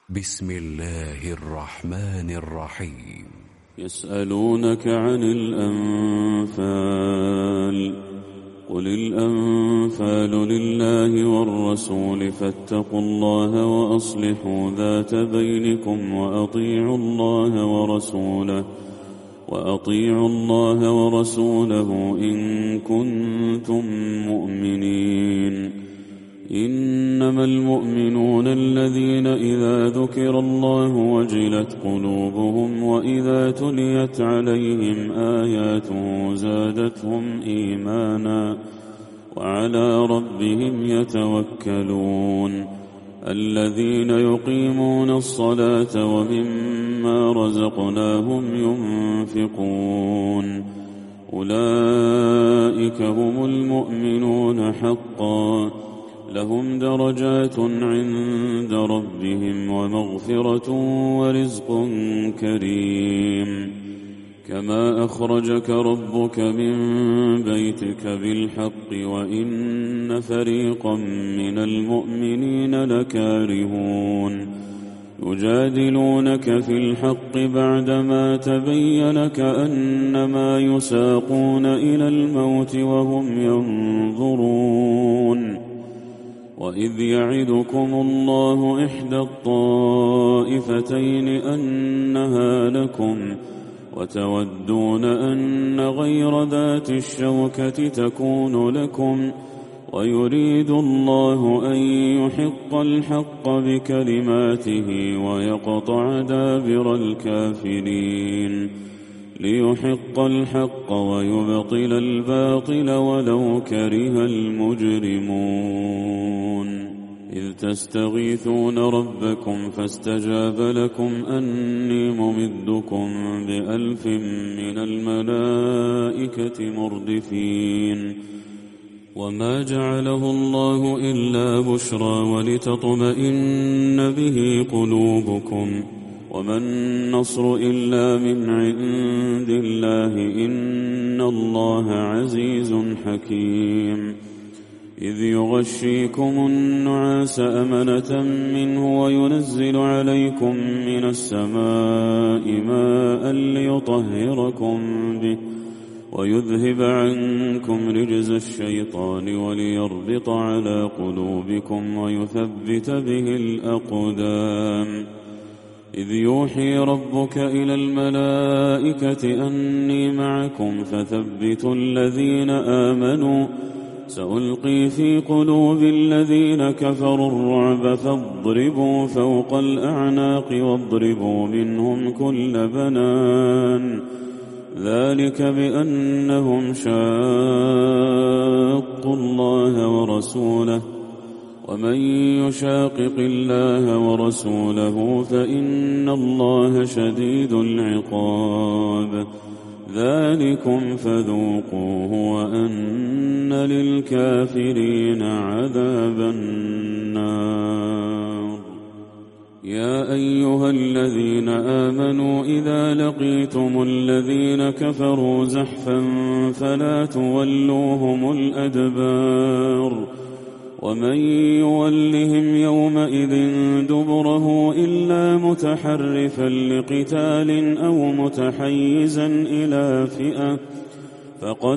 بسم الله الرحمن الرحيم. يسألونك عن الأنفال، قل الأنفال لله والرسول فاتقوا الله وأصلحوا ذات بينكم وأطيعوا الله ورسوله إن كنتم مؤمنين. إنما المؤمنون الذين إذا ذكر الله وجلت قلوبهم وإذا تليت عليهم آياته زادتهم إيمانا وعلى ربهم يتوكلون. الذين يقيمون الصلاة ومما رزقناهم ينفقون أولئك هم المؤمنون حقا، لهم درجات عند ربهم ومغفرة ورزق كريم. كما أخرجك ربك من بيتك بالحق وإن فريقا من المؤمنين لكارهون. يجادلونك في الحق بعدما تبين كأنما يساقون إلى الموت وهم ينظرون. وإذ يعدكم الله إحدى الطائفتين أنها لكم وتودون أن غير ذات الشوكة تكون لكم، ويريد الله أن يحق الحق بكلماته ويقطع دابر الكافرين، ليحق الحق ويبطل الباطل ولو كره المجرمون. إذ تستغيثون ربكم فاستجاب لكم أني ممدكم ب1000 من الملائكة مردفين. وما جعله الله إلا بشرى ولتطمئن به قلوبكم، وما النصر إلا من عند الله إن الله عزيز حكيم. إذ يغشيكم النعاس أمنة منه وينزل عليكم من السماء ماء ليطهركم به ويذهب عنكم رجز الشيطان وليربط على قلوبكم ويثبت به الأقدام. إذ يوحي ربك إلى الملائكة أني معكم فثبتوا الذين آمنوا، سألقي في قلوب الذين كفروا الرعب فاضربوا فوق الأعناق واضربوا منهم كل بنان. ذلك بأنهم شاقوا الله ورسوله، ومن يشاقق الله ورسوله فإن الله شديد العقاب. ذلكم فذوقوه وأن للكافرين عذاب النار. يا أيها الذين آمنوا إذا لقيتم الذين كفروا زحفا فلا تولوهم الأدبار، ومن يولهم يومئذ دبره إلا متحرفا لقتال أو متحيزا إلى فئة فقد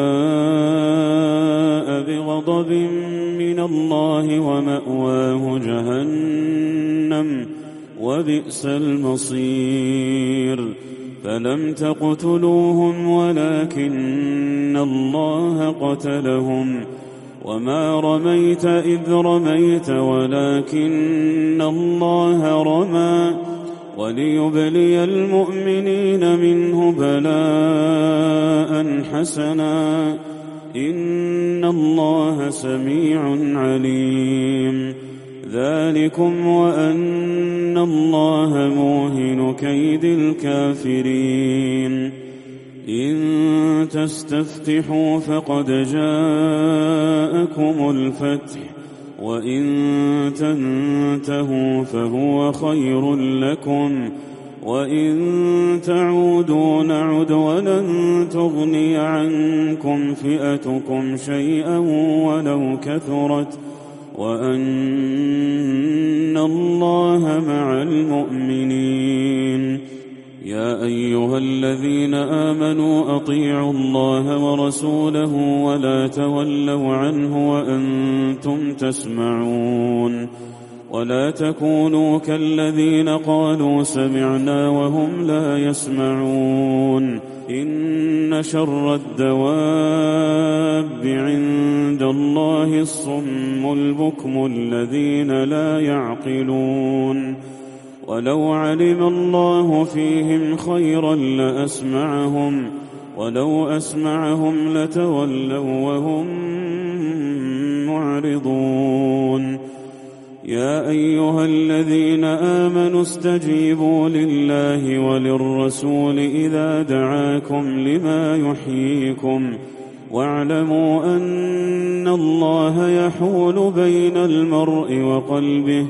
باء بغضب من الله ومأواه جهنم وبئس المصير. فلم تقتلوهم ولكن الله قتلهم، وما رميت إذ رميت ولكن الله رمى، وليبلي المؤمنين منه بلاء حسنا إن الله سميع عليم. ذلكم وأن الله موهن كيد الكافرين. إن تستفتحوا فقد جاءكم الفتح، وإن تنتهوا فهو خير لكم، وإن تعودوا نعد ولن تغني عنكم فئتكم شيئا ولو كثرت، وأن الله مع المؤمنين. يا أيها الذين آمنوا أطيعوا الله ورسوله ولا تولوا عنه وأنتم تسمعون ولا تكونوا كالذين قالوا سمعنا وهم لا يسمعون. إن شر الدواب عند الله الصم البكم الذين لا يعقلون. ولو علم الله فيهم خيرا لأسمعهم ولو أسمعهم لتولوا وهم معرضون. يا أيها الذين آمنوا استجيبوا لله وللرسول إذا دعاكم لما يحييكم واعلموا أن الله يحول بين المرء وقلبه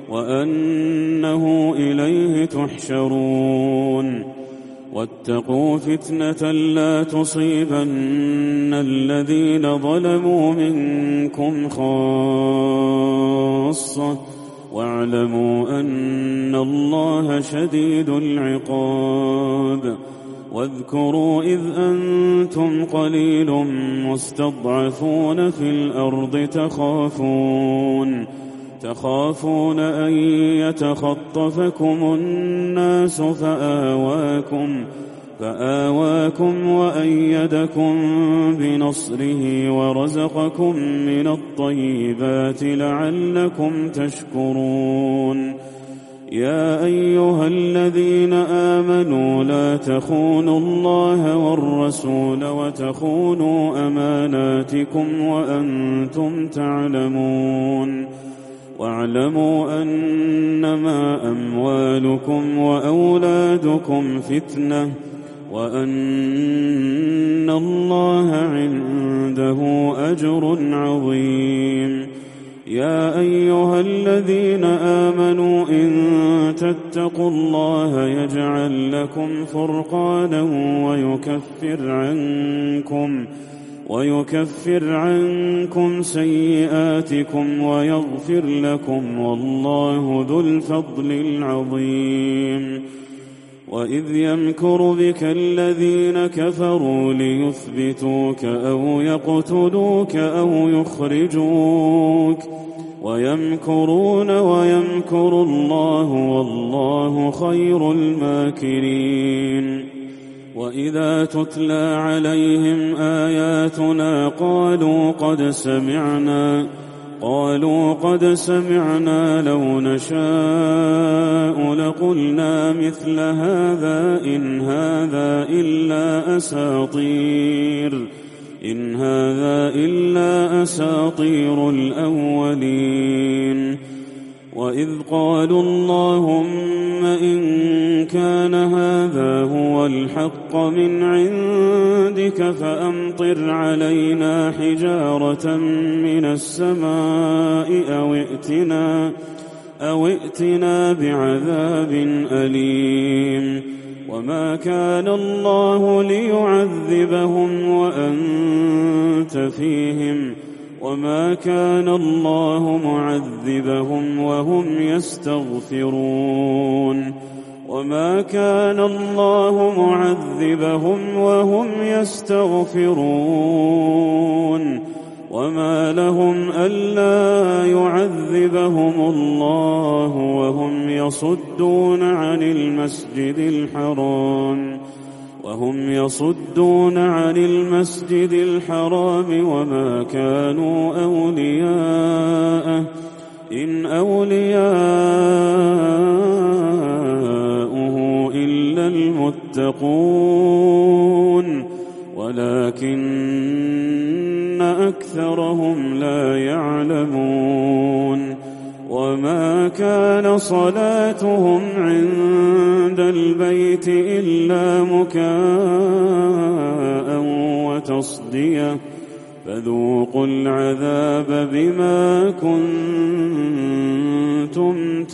وأنه إليه تحشرون. واتقوا فتنة لا تصيبن الذين ظلموا منكم خاصة واعلموا أن الله شديد العقاب. واذكروا إذ أنتم قليل مستضعفون في الأرض تخافون أن يتخطفكم الناس فآواكم وأيدكم بنصره ورزقكم من الطيبات لعلكم تشكرون. يا أيها الذين آمنوا لا تخونوا الله والرسول وتخونوا أماناتكم وأنتم تعلمون. واعلموا أنما أموالكم وأولادكم فتنة وأن الله عنده أجر عظيم. يا أيها الذين آمنوا إن تتقوا الله يجعل لكم فرقانا ويكفر عنكم سيئاتكم ويغفر لكم والله ذو الفضل العظيم. وإذ يمكر بك الذين كفروا ليثبتوك أو يقتلوك أو يخرجوك ويمكرون ويمكر الله والله خير الماكرين. وإذا تتلى عليهم آياتنا قالوا قد سمعنا لو نشاء لقلنا مثل هذا إن هذا إلا أساطير الأولين. وإذ قالوا اللهم إن كان هذا هو الحق من عندك فأمطر علينا حجارة من السماء أو ائتنا بعذاب أليم. وما كان الله ليعذبهم وأنت فيهم وما كان الله معذبهم وهم يستغفرون. وما كان الله معذبهم وهم يستغفرون. وما لهم ألا يعذبهم الله وهم يصدون عن المسجد الحرام وما كانوا أولياءه إن أولياؤه إلا المتقون ولكن أكثرهم لا يعلمون. وما كان صلاتهم عند البيت إلا مكاء وتصدية فذوقوا العذاب بما كنتم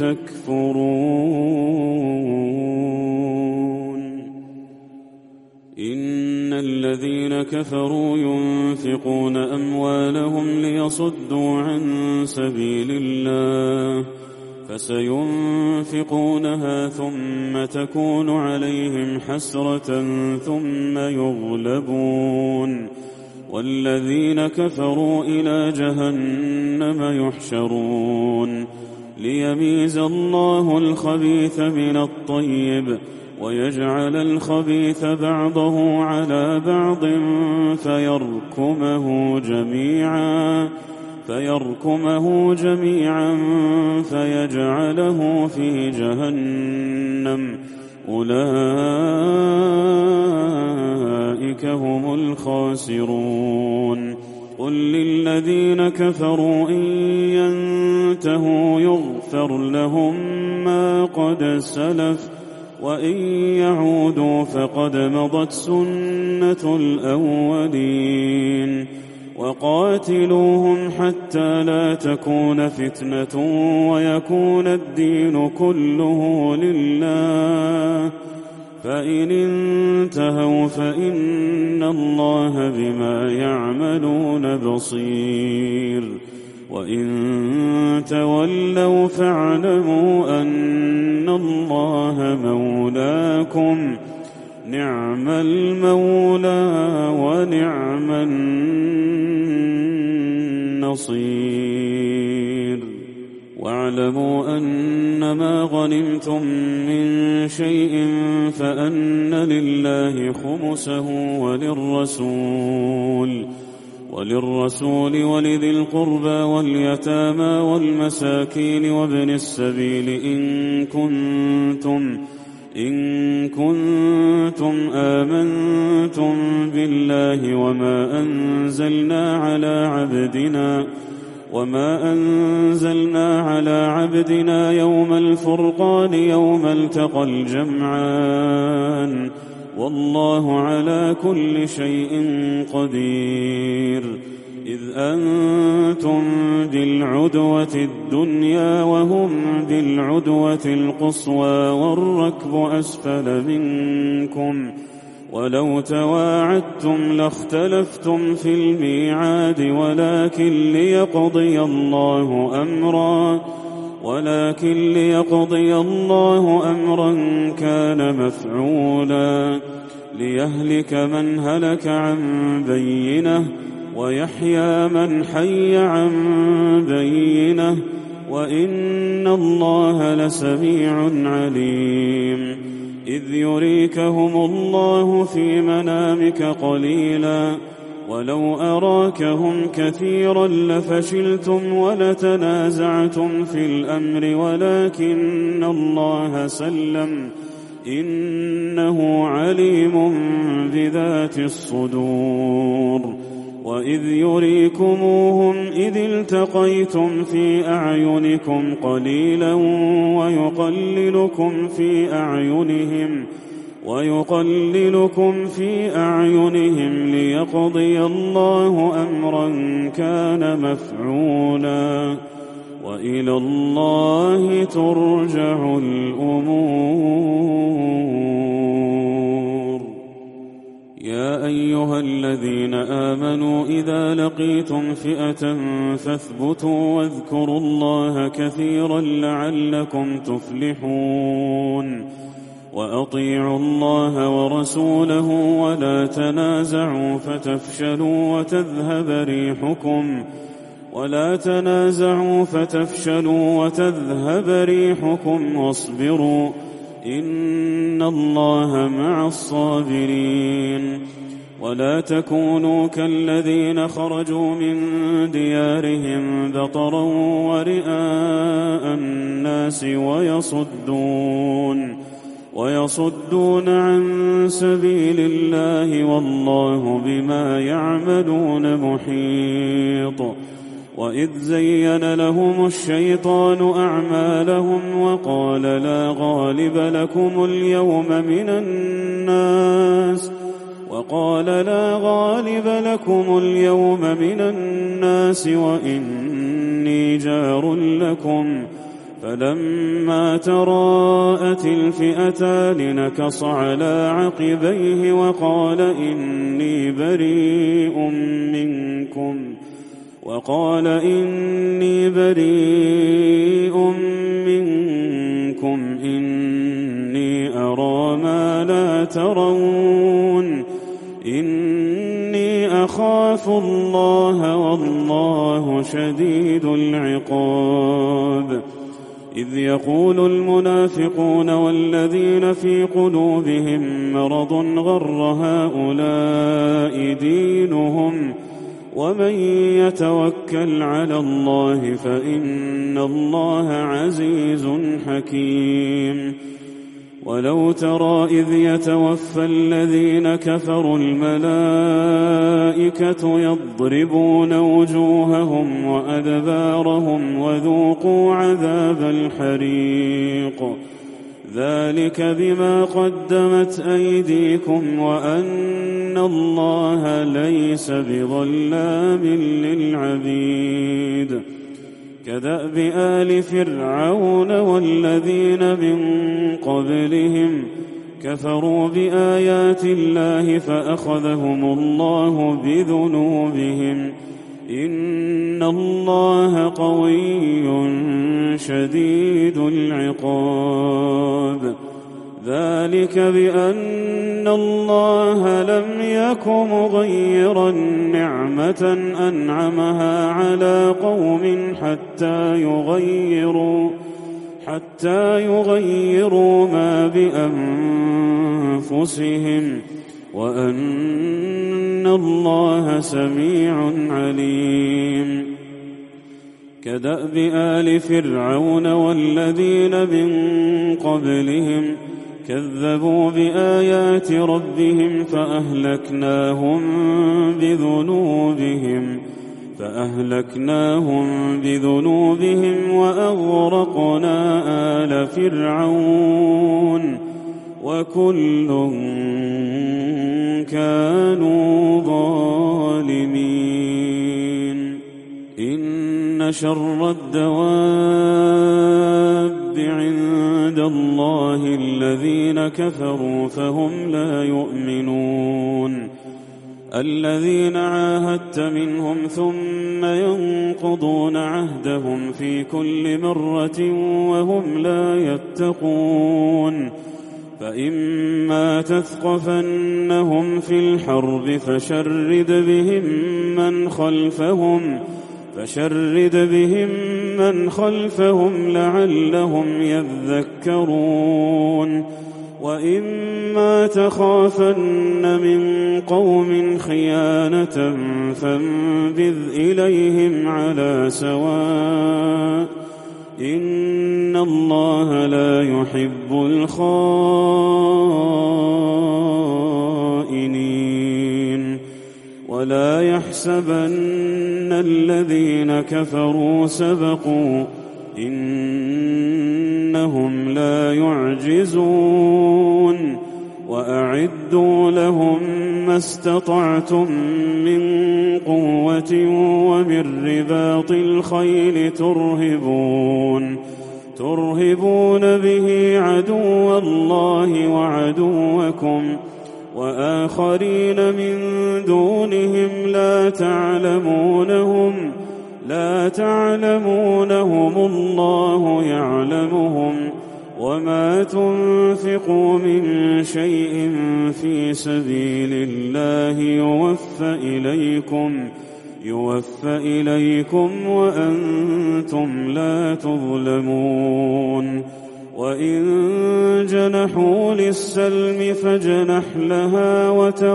تكفرون. إن الذين كفروا ينفقون أموالهم ليصدوا عن سبيل الله فسينفقونها ثم تكون عليهم حسرة ثم يغلبون والذين كفروا إلى جهنم يحشرون ليميز الله الخبيث من الطيب ويجعل الخبيث بعضه على بعض فيركمه جميعا فيجعله في جهنم أولئك هم الخاسرون قل للذين كفروا إن ينتهوا يغفر لهم ما قد سلف وإن يعودوا فقد مضت سنة الأولين وقاتلوهم حتى لا تكون فتنة ويكون الدين كله لله فإن انتهوا فإن الله بما يعملون بصير وإن تولوا فاعلموا أن الله مولاكم نعم المولى ونعم النصير واعلموا أنما غنمتم من شيء فأن لله خمسه وللرسول ولذي القربى واليتامى والمساكين وابن السبيل إن كنتم آمنتم بالله وما أنزلنا على عبدنا يوم الفرقان يوم التقى الجمعان والله على كل شيء قدير إذ أنتم بالعدوة الدنيا وهم بالعدوة القصوى والركب أسفل منكم ولو تواعدتم لاختلفتم في الميعاد ولكن ليقضي الله أمرا كان مفعولا ليهلك من هلك عن بينه ويحيى من حي عن بينه وإن الله لسميع عليم إذ يريكهم الله في منامك قليلا ولو أراكهم كثيرا لفشلتم ولتنازعتم في الأمر ولكن الله سلم إنه عليم بذات الصدور وإذ يريكموهم إذ التقيتم في أعينكم قليلا ويقللكم في أعينهم ليقضي الله أمرا كان مفعولا وإلى الله ترجع الأمور يا أيها الذين آمنوا إذا لقيتم فئة فاثبتوا واذكروا الله كثيرا لعلكم تفلحون وأطيعوا الله ورسوله ولا تنازعوا فتفشلوا وتذهب ريحكم واصبروا إن الله مع الصابرين ولا تكونوا كالذين خرجوا من ديارهم بطرا ورئاء الناس ويصدون عن سبيل الله والله بما يعملون محيط وإذ زين لهم الشيطان أعمالهم وقال لا غالب لكم اليوم من الناس وإني جار لكم فلما تراءت الفئتان نكص على عقبيه وقال إني بريء كما ترون إني أخاف الله والله شديد العقاب. إذ يقول المنافقون والذين في قلوبهم مرض غر هؤلاء دينهم ومن يتوكل على الله فإن الله عزيز حكيم. ولو ترى إذ يتوفى الذين كفروا الملائكة يضربون وجوههم وأدبارهم وذوقوا عذاب الحريق ذلك بما قدمت أيديكم وأن الله ليس بظلام للعبيد. كدأب آل فرعون والذين من قبلهم كفروا بآيات الله فأخذهم الله بذنوبهم إن الله قوي شديد العقاب. ذلك بأن الله لم يك مغيرا نعمة أنعمها على قوم حتى يغيروا ما بأنفسهم وأن الله سميع عليم. كدأب آل فرعون والذين من قبلهم كذبوا بآيات ربهم فأهلكناهم بذنوبهم وأغرقنا آل فرعون وكل كانوا ظالمين. إن شر الدواب عند الله الذين كفروا فهم لا يؤمنون. الذين عاهدت منهم ثم ينقضون عهدهم في كل مرة وهم لا يتقون. فإما تثقفنهم في الحرب فشرد بهم من خلفهم لعلهم يذكرون. وإما تخافن من قوم خيانة فانبذ إليهم على سواء إن الله لا يحب الخائنين. ولا يحسبن الذين كفروا سبقوا إنهم لا يعجزون. وأعدوا لهم ما استطعتم من قوة ومن رباط الخيل ترهبون به عدو الله وعدوكم وآخرين من دونهم لا تعلمونهم الله يعلمهم. وما تنفقوا من شيء في سبيل الله يوفى إليكم وأنتم لا تظلمون. وإن جنحوا للسلم فاجنح لها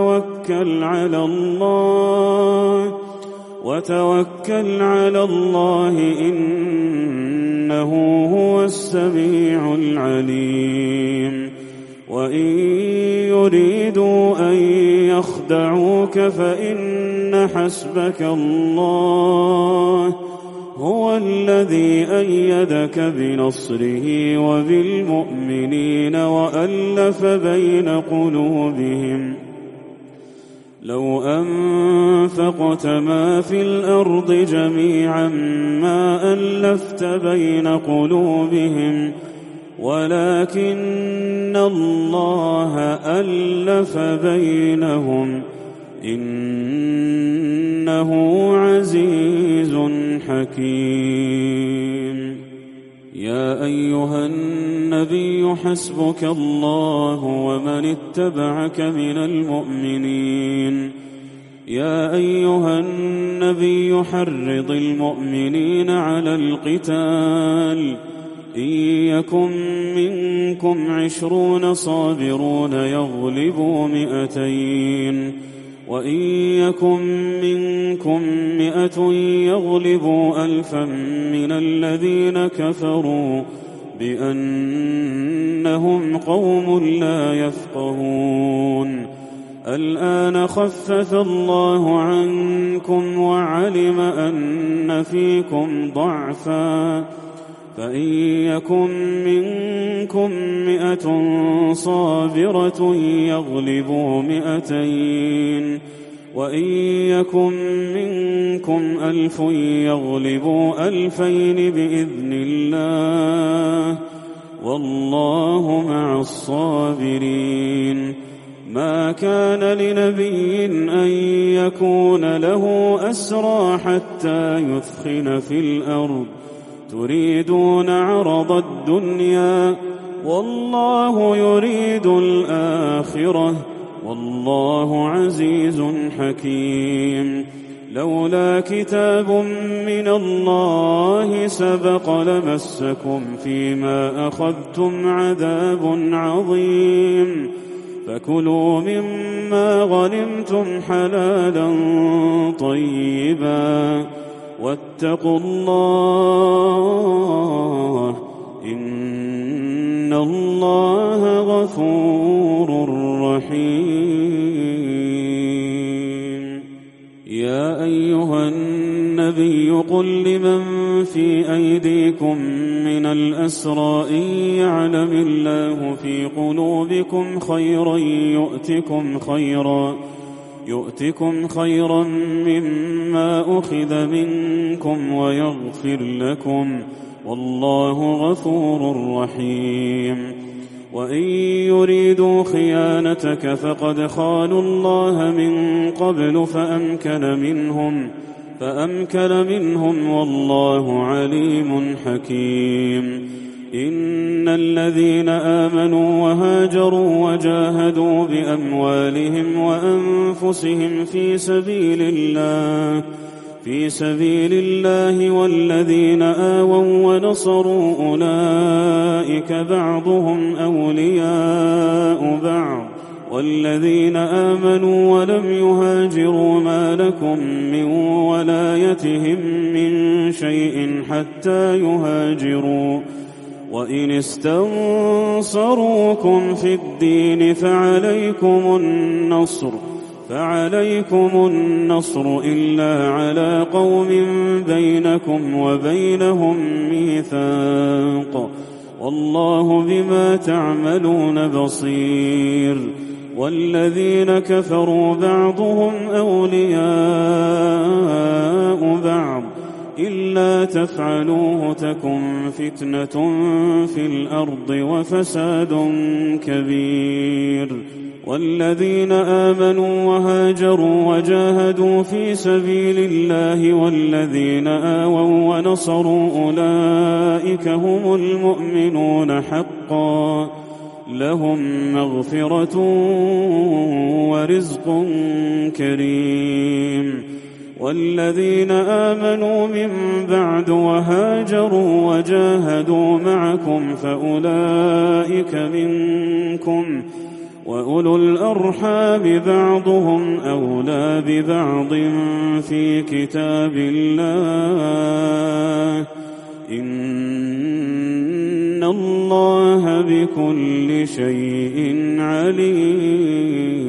وتوكل على الله إنه هو السميع العليم. وإن يريدوا أن يخدعوك فإن حسبك الله هو الذي أيدك بنصره وبالمؤمنين وألف بين قلوبهم. لو أنفقت ما في الأرض جميعا ما ألفت بين قلوبهم ولكن الله ألف بينهم إنه عزيز حكيم. يا يا أيها النبي حسبك الله ومن اتبعك من المؤمنين يا أيها النبي حرض المؤمنين على القتال إن يكن منكم 20 صابرون يغلبوا 200 وإن يكن منكم 100 يغلبوا 1000 من الذين كفروا بأنهم قوم لا يفقهون الآن خفف الله عنكم وعلم أن فيكم ضعفا فإن يكن منكم 100 صابرة يغلبوا 200 وإن يكن منكم 1000 يغلبوا 2000 بإذن الله والله مع الصابرين ما كان لنبي أن يكون له أسرى حتى يثخن في الأرض تريدون عرض الدنيا والله يريد الآخرة والله عزيز حكيم لولا كتاب من الله سبق لمسكم فيما أخذتم عذاب عظيم فكلوا مما غنمتم حلالا طيبا واتقوا الله إن الله غفور رحيم يا أيها النبي قل لمن في أيديكم من الأسرى إن يعلم الله في قلوبكم خيرا يؤتكم خيرا مما أخذ منكم ويغفر لكم والله غفور رحيم وإن يريدوا خيانتك فقد خانوا الله من قبل فأمكن منهم والله عليم حكيم إن الذين آمنوا وهاجروا وجاهدوا بأموالهم وأنفسهم في سبيل الله والذين آووا ونصروا أولئك بعضهم أولياء بعض والذين آمنوا ولم يهاجروا ما لكم من ولايتهم من شيء حتى يهاجروا وإن استنصروكم في الدين فعليكم النصر إلا على قوم بينكم وبينهم ميثاق والله بما تعملون بصير والذين كفروا بعضهم أولياء بعض إلا تفعلوه تكن فتنة في الأرض وفساد كبير والذين آمنوا وهاجروا وجاهدوا في سبيل الله والذين آووا ونصروا أولئك هم المؤمنون حقا لهم مغفرة ورزق كريم والذين آمنوا من بعد وهاجروا وجاهدوا معكم فأولئك منكم وأولو الأرحام بعضهم أولى ببعض في كتاب الله إن الله بكل شيء عليم